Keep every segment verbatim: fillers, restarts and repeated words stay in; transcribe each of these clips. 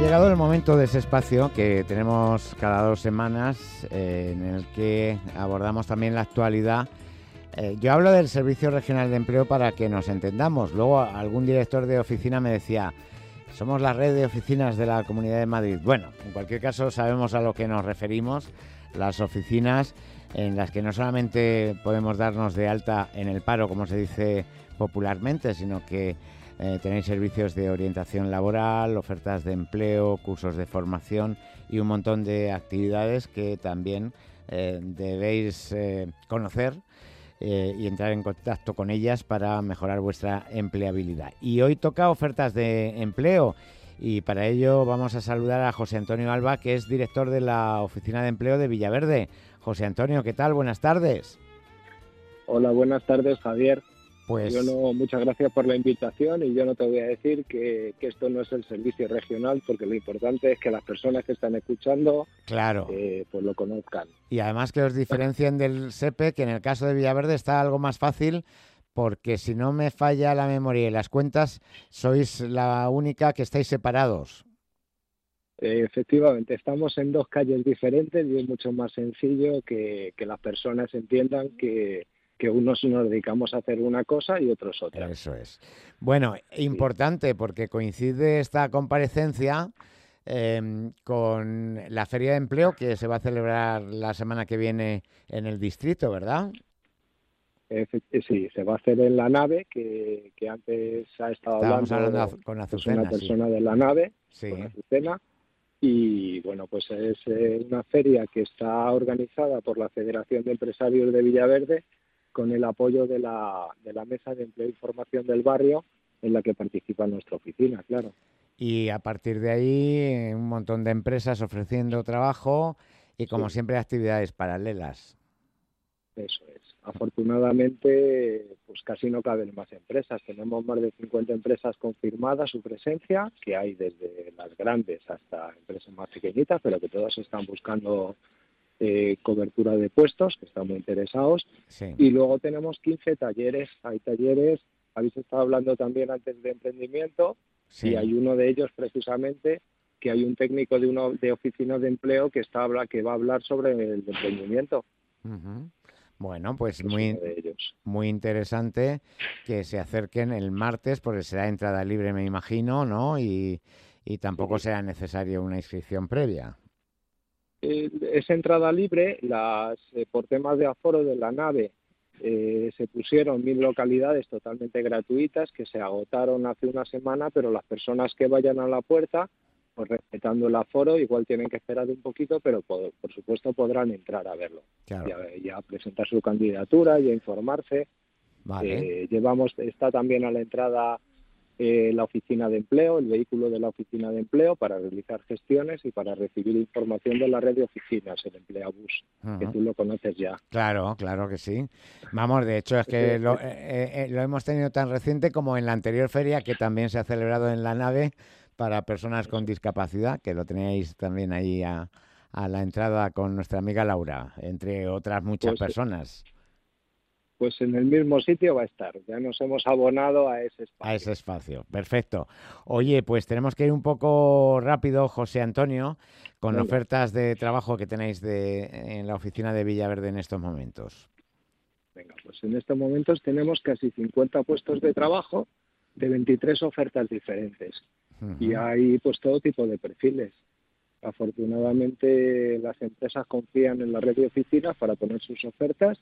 llegado el momento de ese espacio que tenemos cada dos semanas, eh, en el que abordamos también la actualidad. Eh, yo hablo del Servicio Regional de Empleo para que nos entendamos. Luego algún director de oficina me decía, somos la red de oficinas de la Comunidad de Madrid. Bueno, en cualquier caso sabemos a lo que nos referimos, las oficinas en las que no solamente podemos darnos de alta en el paro, como se dice popularmente, sino que Eh, tenéis servicios de orientación laboral, ofertas de empleo, cursos de formación y un montón de actividades que también eh, debéis eh, conocer eh, y entrar en contacto con ellas para mejorar vuestra empleabilidad. Y hoy toca ofertas de empleo y para ello vamos a saludar a José Antonio Alba, que es director de la Oficina de Empleo de Villaverde. José Antonio, ¿qué tal? Buenas tardes. Hola, buenas tardes, Javier. Pues yo no, muchas gracias por la invitación y yo no te voy a decir que, que esto no es el servicio regional, porque lo importante es que las personas que están escuchando claro. eh, pues lo conozcan. Y además que os diferencien del SEPE, que en el caso de Villaverde está algo más fácil, porque si no me falla la memoria y las cuentas, sois la única que estáis separados. Eh, efectivamente, estamos en dos calles diferentes y es mucho más sencillo que, que las personas entiendan que que unos nos dedicamos a hacer una cosa y otros otra. Eso es. Bueno, importante, porque coincide esta comparecencia eh, con la Feria de Empleo que se va a celebrar la semana que viene en el distrito, ¿verdad? Eh, sí, se va a hacer en la nave, que, que antes ha estado Estábamos hablando, hablando con pues Azucena, una persona sí. de la nave, Sí. con Azucena. Y bueno, pues es eh, una feria que está organizada por la Federación de Empresarios de Villaverde, con el apoyo de la, de la Mesa de Empleo y Formación del barrio, en la que participa nuestra oficina, claro. Y a partir de ahí, un montón de empresas ofreciendo trabajo y, como sí. siempre, actividades paralelas. Eso es. Afortunadamente, pues casi no caben más empresas. Tenemos más de cincuenta empresas confirmadas su presencia, que hay desde las grandes hasta empresas más pequeñitas, pero que todas están buscando Eh, cobertura de puestos, que están muy interesados. Sí. Y luego tenemos quince talleres. Hay talleres, habéis estado hablando también antes de emprendimiento, Sí. y hay uno de ellos precisamente, que hay un técnico de una de oficinas de empleo que está que va a hablar sobre el emprendimiento. Uh-huh. Bueno, pues es muy, uno de ellos. muy interesante que se acerquen el martes, porque será entrada libre, me imagino, ¿no? Y, y tampoco Sí. será necesaria una inscripción previa. Eh, es entrada libre. Las eh, por temas de aforo de la nave eh, se pusieron mil localidades totalmente gratuitas que se agotaron hace una semana, pero las personas que vayan a la puerta, pues respetando el aforo, igual tienen que esperar un poquito, pero por, por supuesto podrán entrar a verlo. Claro. Y, a, y a presentar su candidatura y a informarse. Vale. Eh, llevamos, está también a la entrada Eh, la oficina de empleo, el vehículo de la oficina de empleo para realizar gestiones y para recibir información de la red de oficinas, el Empleabús, uh-huh. que tú lo conoces ya. Claro, claro que sí. Vamos, de hecho es que lo, eh, eh, lo hemos tenido tan reciente como en la anterior feria, que también se ha celebrado en la nave para personas con discapacidad, que lo teníais también ahí a, a la entrada con nuestra amiga Laura, entre otras muchas pues, personas. Pues en el mismo sitio va a estar. Ya nos hemos abonado a ese espacio. A ese espacio, perfecto. Oye, pues tenemos que ir un poco rápido, José Antonio, con Venga. Ofertas de trabajo que tenéis de, en la oficina de Villaverde en estos momentos. Venga, pues en estos momentos tenemos casi cincuenta puestos de trabajo de veintitrés ofertas diferentes. Uh-huh. Y hay pues todo tipo de perfiles. Afortunadamente las empresas confían en la red de oficinas para poner sus ofertas.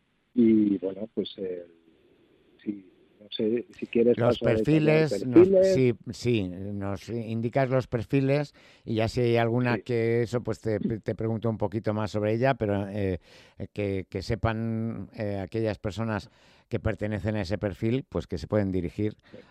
Y bueno, pues eh, si, no sé, si quieres los perfiles, perfiles. Nos, sí, sí, nos indicas los perfiles y ya si hay alguna sí. que eso, pues te, te pregunto un poquito más sobre ella, pero eh, que, que sepan eh, aquellas personas que pertenecen a ese perfil, pues que se pueden dirigir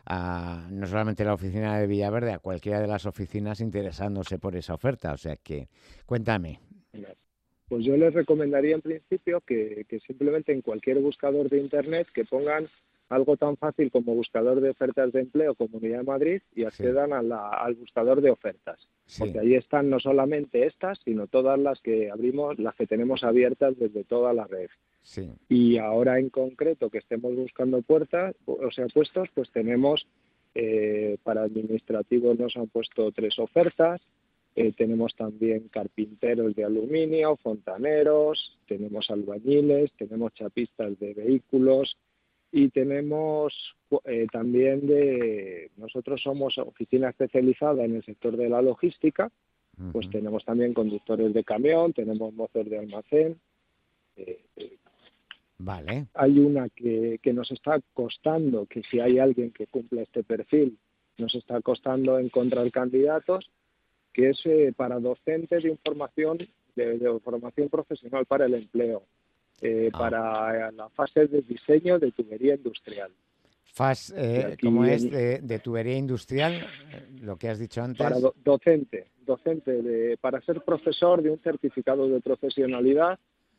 a no solamente a la oficina de Villaverde, a cualquiera de las oficinas interesándose por esa oferta. O sea que, cuéntame. Pues yo les recomendaría en principio que, que simplemente en cualquier buscador de Internet que pongan algo tan fácil como buscador de ofertas de empleo Comunidad de Madrid y accedan sí. a la, al buscador de ofertas. Sí. Porque ahí están no solamente estas, sino todas las que abrimos, las que tenemos abiertas desde toda la red. Sí. Y ahora en concreto que estemos buscando puertas, o sea, puestos, pues tenemos eh, para administrativos nos han puesto tres ofertas. Eh, tenemos también carpinteros de aluminio, fontaneros, tenemos albañiles, tenemos chapistas de vehículos y tenemos eh, también de... Nosotros somos oficina especializada en el sector de la logística, pues uh-huh. tenemos también conductores de camión, tenemos mozos de almacén. Eh, eh, vale. Hay una que, que nos está costando, que si hay alguien que cumpla este perfil, nos está costando encontrar candidatos, que es eh, para docentes de información, de, de formación profesional para el empleo, eh, ah. para la fase de diseño de tubería industrial. Fas, eh, ¿Cómo es? De, de tubería industrial, lo que has dicho antes. Para do, docente, docente de, para ser profesor de un certificado de profesionalidad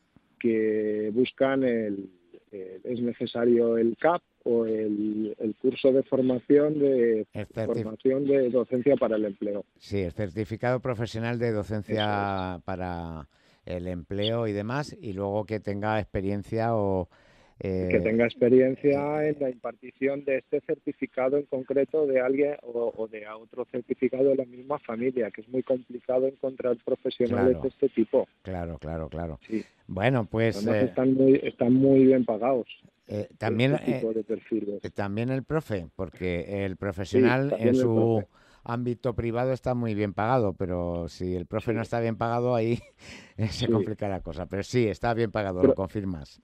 que buscan el, el es necesario el C A P o el, el curso de formación de certif- formación de docencia para el empleo. Sí, el certificado profesional de docencia es. Para el empleo y demás, y luego que tenga experiencia o eh, que tenga experiencia eh, en la impartición de este certificado en concreto de alguien o, o de otro certificado de la misma familia, que es muy complicado encontrar profesionales claro, de este tipo. Claro, claro, claro. Sí. Bueno, pues además eh, están muy están muy bien pagados. Eh, también, este tipo de perfiles. eh, también el profe, porque el profesional sí, en su ámbito privado está muy bien pagado, pero si el profe sí. no está bien pagado, ahí se sí. complica la cosa. Pero sí, está bien pagado, Pro- lo confirmas.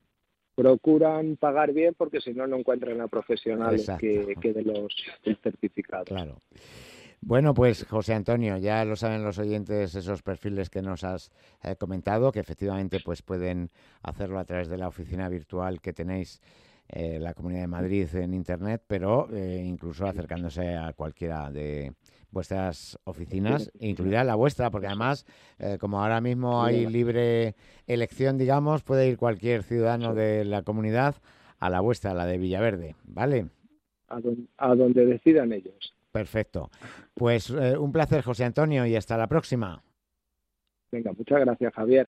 Procuran pagar bien porque si no, no encuentran a profesionales que, que de los certificados. Claro. Bueno, pues José Antonio, ya lo saben los oyentes esos perfiles que nos has eh, comentado, que efectivamente pues pueden hacerlo a través de la oficina virtual que tenéis en eh, la Comunidad de Madrid en Internet, pero eh, incluso acercándose a cualquiera de vuestras oficinas, incluida la vuestra, porque además, eh, como ahora mismo hay libre elección, digamos, puede ir cualquier ciudadano de la comunidad a la vuestra, a la de Villaverde, ¿vale? A donde, a donde decidan ellos. Perfecto. Pues eh, un placer, José Antonio, y hasta la próxima. Venga, muchas gracias, Javier.